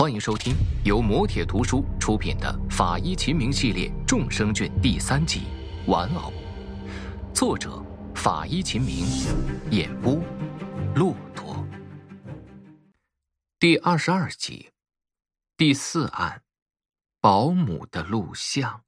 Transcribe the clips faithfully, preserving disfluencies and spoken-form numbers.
欢迎收听由磨铁图书出品的《法医秦明》系列众生卷第三集《玩偶》，作者法医秦明，演播骆驼。第二十二集，第四案，保姆的录像。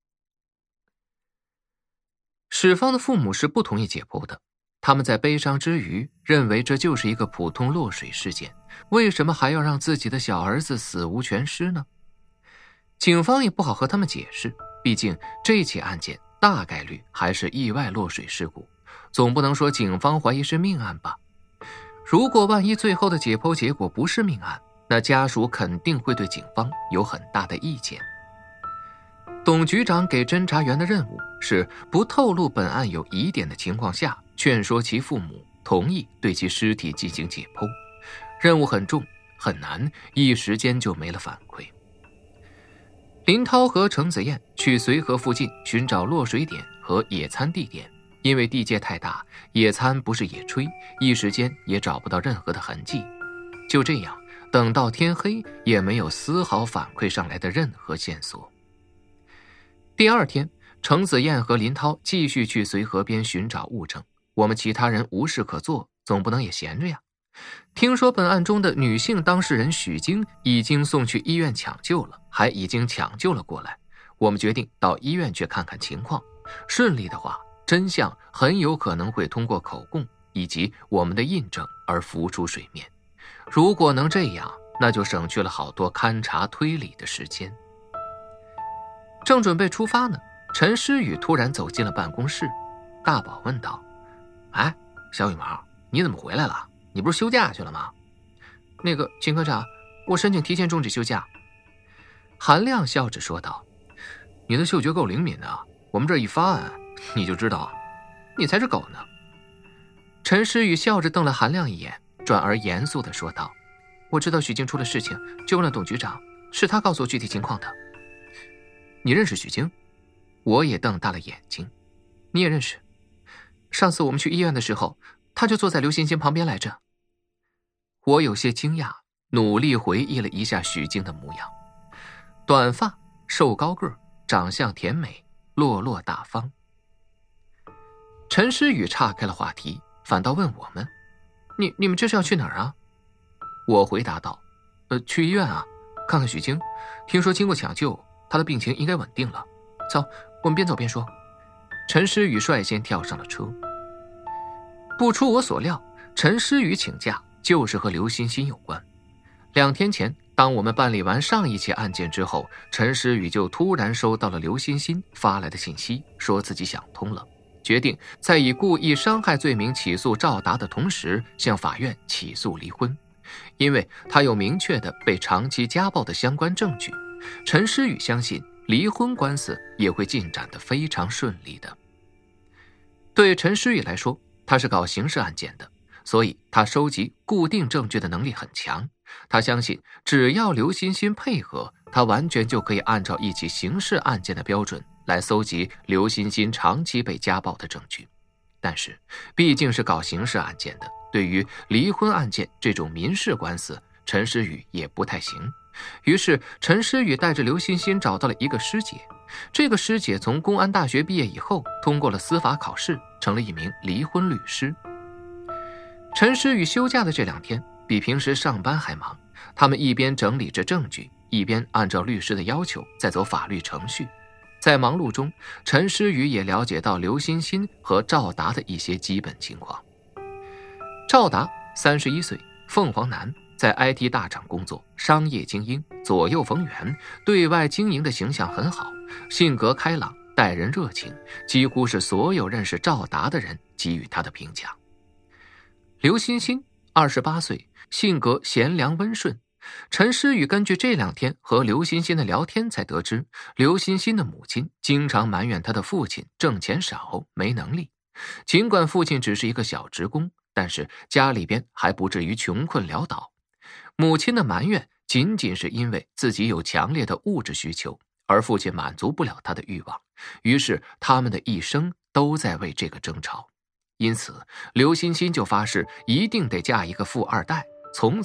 史芳的父母是不同意解剖的，他们在悲伤之余认为这就是一个普通落水事件，为什么还要让自己的小儿子死无全尸呢？警方也不好和他们解释，毕竟这起案件大概率还是意外落水事故，总不能说警方怀疑是命案吧。如果万一最后的解剖结果不是命案，那家属肯定会对警方有很大的意见。董局长给侦查员的任务是不透露本案有疑点的情况下，劝说其父母同意对其尸体进行解剖。任务很重很难，一时间就没了反馈。林涛和程子燕去随河附近寻找落水点和野餐地点，因为地界太大，野餐不是野炊，一时间也找不到任何的痕迹。就这样，等到天黑也没有丝毫反馈上来的任何线索。第二天，程子燕和林涛继续去随河边寻找物证，我们其他人无事可做，总不能也闲着呀。听说本案中的女性当事人许晶已经送去医院抢救了，还已经抢救了过来，我们决定到医院去看看情况。顺利的话，真相很有可能会通过口供以及我们的印证而浮出水面。如果能这样，那就省去了好多勘查推理的时间。正准备出发呢，陈诗雨突然走进了办公室。大宝问道：哎，小羽毛，你怎么回来了？你不是休假去了吗？那个秦科长，我申请提前终止休假。韩亮笑着说道：你的嗅觉够灵敏的，我们这一发案你就知道，你才是狗呢。陈诗雨笑着瞪了韩亮一眼，转而严肃地说道：我知道许静出了事情，就问了董局长，是他告诉我具体情况的。你认识许晶？我也瞪大了眼睛。你也认识？上次我们去医院的时候，他就坐在刘欣欣旁边来着。我有些惊讶，努力回忆了一下许晶的模样。短发，瘦高个，长相甜美，落落大方。陈诗雨岔开了话题，反倒问我们：你你们这是要去哪儿啊？我回答道：呃，去医院啊，看看许晶，听说经过抢救，他的病情应该稳定了。走，我们边走边说。陈诗雨率先跳上了车。不出我所料，陈诗雨请假就是和刘欣欣有关。两天前，当我们办理完上一起案件之后，陈诗雨就突然收到了刘欣欣发来的信息，说自己想通了，决定在以故意伤害罪名起诉赵达的同时，向法院起诉离婚。因为他有明确的被长期家暴的相关证据，陈诗雨相信离婚官司也会进展得非常顺利的。对陈诗雨来说，他是搞刑事案件的，所以他收集固定证据的能力很强。他相信只要刘欣欣配合，他完全就可以按照一起刑事案件的标准来搜集刘欣欣长期被家暴的证据。但是毕竟是搞刑事案件的，对于离婚案件这种民事官司，陈诗雨也不太行。于是陈诗雨带着刘欣欣找到了一个师姐。这个师姐从公安大学毕业以后，通过了司法考试，成了一名离婚律师。陈诗雨休假的这两天比平时上班还忙，他们一边整理着证据，一边按照律师的要求在走法律程序。在忙碌中，陈诗雨也了解到刘欣欣和赵达的一些基本情况。赵达三十一岁，凤凰男，在 I T 大厂工作，商业精英，左右逢源，对外经营的形象很好，性格开朗，待人热情，几乎是所有认识赵达的人给予他的评价。刘欣欣二十八岁，性格贤良温顺。陈诗雨根据这两天和刘欣欣的聊天才得知，刘欣欣的母亲经常埋怨她的父亲挣钱少，没能力。尽管父亲只是一个小职工，但是家里边还不至于穷困潦倒。母亲的埋怨仅仅是因为自己有强烈的物质需求，而父亲满足不了他的欲望，于是他们的一生都在为这个争吵。因此刘欣欣就发誓一定得嫁一个富二代，从此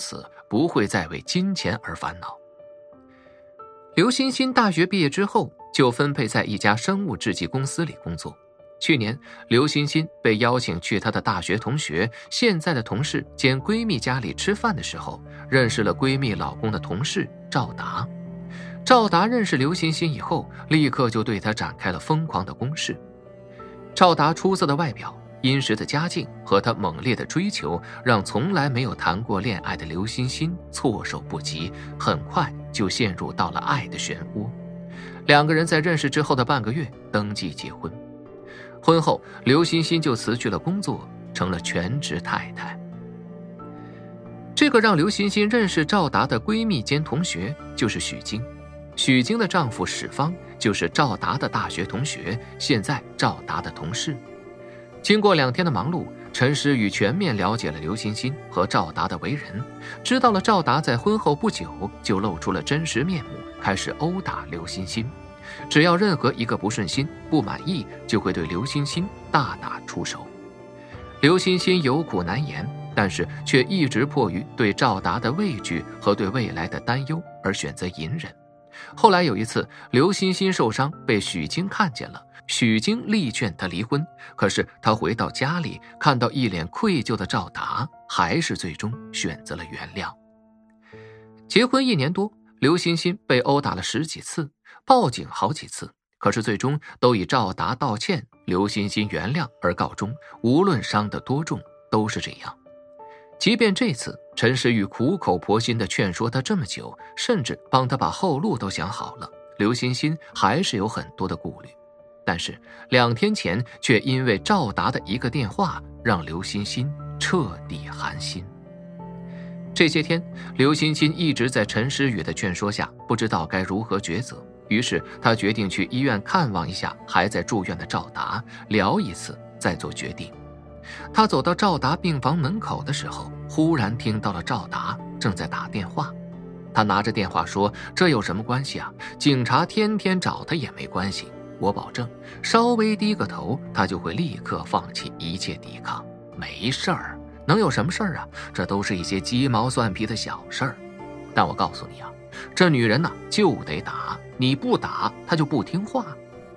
不会再为金钱而烦恼。刘欣欣大学毕业之后就分配在一家生物制剂公司里工作。去年，刘欣欣被邀请去她的大学同学、现在的同事兼闺蜜家里吃饭的时候，认识了闺蜜老公的同事赵达。赵达认识刘欣欣以后，立刻就对她展开了疯狂的攻势。赵达出色的外表、殷实的家境和他猛烈的追求，让从来没有谈过恋爱的刘欣欣措手不及，很快就陷入到了爱的漩涡。两个人在认识之后的半个月登记结婚。婚后，刘欣欣就辞去了工作，成了全职太太。这个让刘欣欣认识赵达的闺蜜兼同学就是许晶。许晶的丈夫史芳就是赵达的大学同学，现在赵达的同事。经过两天的忙碌，陈诗雨全面了解了刘欣欣和赵达的为人，知道了赵达在婚后不久就露出了真实面目，开始殴打刘欣欣。只要任何一个不顺心、不满意，就会对刘欣欣大打出手。刘欣欣有苦难言，但是却一直迫于对赵达的畏惧和对未来的担忧而选择隐忍。后来有一次，刘欣欣受伤被许晶看见了，许晶力劝她离婚，可是她回到家里看到一脸愧疚的赵达，还是最终选择了原谅。结婚一年多，刘欣欣被殴打了十几次，报警好几次，可是最终都以赵达道歉、刘欣欣原谅而告终，无论伤得多重都是这样。即便这次陈诗雨苦口婆心地劝说他这么久，甚至帮他把后路都想好了，刘欣欣还是有很多的顾虑。但是两天前却因为赵达的一个电话，让刘欣欣彻底寒心。这些天，刘欣欣一直在陈诗雨的劝说下，不知道该如何抉择，于是他决定去医院看望一下还在住院的赵达，聊一次再做决定。他走到赵达病房门口的时候，忽然听到了赵达正在打电话。他拿着电话说，这有什么关系啊？警察天天找他也没关系，我保证稍微低个头，他就会立刻放弃一切抵抗。没事儿，能有什么事儿啊？这都是一些鸡毛蒜皮的小事儿。但我告诉你啊，这女人呢就得打，你不打她就不听话。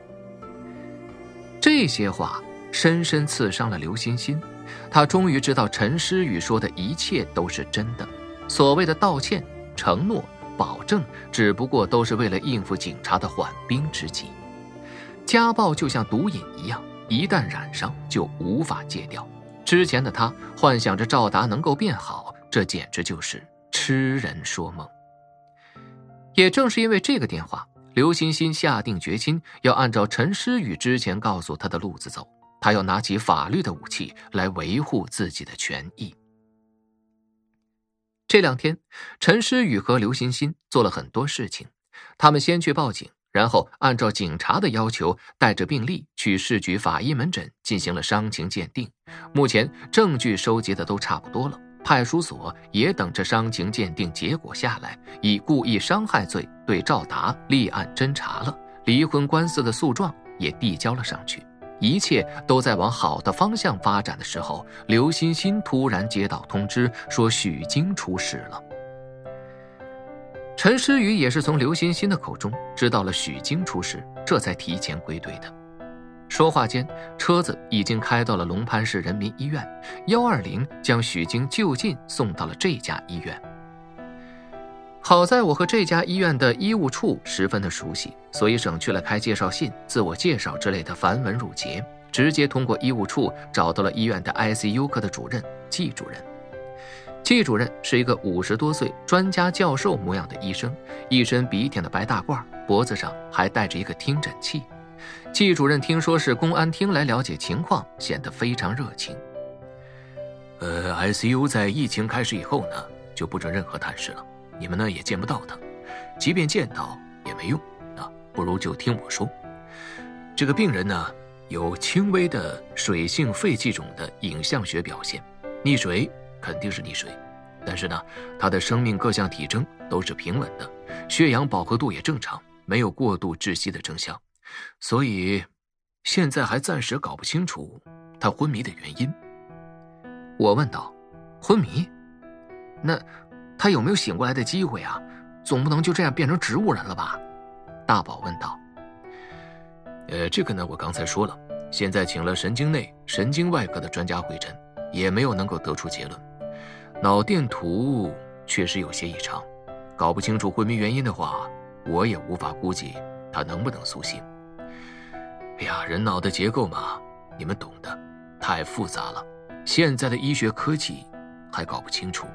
这些话深深刺伤了刘欣欣，她终于知道陈诗雨说的一切都是真的。所谓的道歉、承诺、保证，只不过都是为了应付警察的缓兵之计。家暴就像毒瘾一样，一旦染上就无法戒掉。之前的她幻想着赵达能够变好，这简直就是痴人说梦。也正是因为这个电话，刘欣欣下定决心要按照陈诗雨之前告诉她的路子走，她要拿起法律的武器来维护自己的权益。这两天，陈诗雨和刘欣欣做了很多事情。他们先去报警，然后按照警察的要求，带着病历去市局法医门诊进行了伤情鉴定。目前证据收集的都差不多了，派出所也等着伤情鉴定结果下来，以故意伤害罪对赵达立案侦查了，离婚官司的诉状也递交了上去。一切都在往好的方向发展的时候，刘欣欣突然接到通知，说许晶出事了。陈诗雨也是从刘欣欣的口中知道了许晶出事，这才提前归队的。说话间，车子已经开到了龙潘市人民医院，一二零将许晶就近送到了这家医院。好在我和这家医院的医务处十分的熟悉，所以省去了开介绍信、自我介绍之类的繁文缛节，直接通过医务处找到了医院的 I C U 科的主任季主任。季主任是一个五十多岁专家教授模样的医生，一身笔挺的白大褂，脖子上还带着一个听诊器。季主任听说是公安厅来了解情况，显得非常热情。呃 I C U 在疫情开始以后呢，就不准任何探视了，你们呢也见不到他，即便见到也没用，那不如就听我说。这个病人呢有轻微的水性肺气肿的影像学表现，溺水肯定是溺水，但是呢他的生命各项体征都是平稳的，血氧饱和度也正常，没有过度窒息的征象，所以现在还暂时搞不清楚他昏迷的原因。我问道，昏迷？那他有没有醒过来的机会啊？总不能就这样变成植物人了吧？大宝问道。 呃，这个呢，我刚才说了，现在请了神经内、神经外科的专家会诊，也没有能够得出结论。脑电图确实有些异常，搞不清楚昏迷原因的话，我也无法估计他能不能苏醒。哎呀，人脑的结构嘛，你们懂的，太复杂了，现在的医学科技还搞不清楚。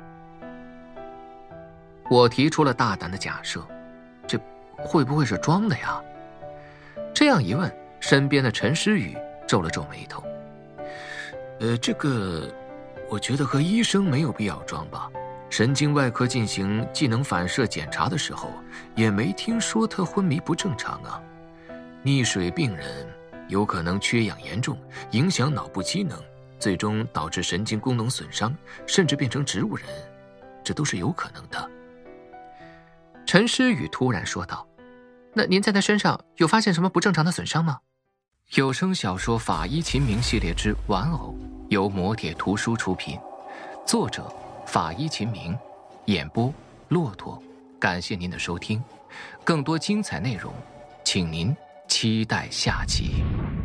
我提出了大胆的假设，这会不会是装的呀？这样一问，身边的陈诗雨皱了皱眉头。 呃，这个我觉得和医生没有必要装吧。神经外科进行技能反射检查的时候，也没听说他昏迷不正常啊。溺水病人有可能缺氧严重，影响脑部机能，最终导致神经功能损伤，甚至变成植物人，这都是有可能的。 陈诗雨突然说道：那您在他身上有发现什么不正常的损伤吗？有声小说《法医秦明》系列之玩偶由魔铁图书出品，作者法医秦明，演播骆驼。感谢您的收听，更多精彩内容请您期待下集。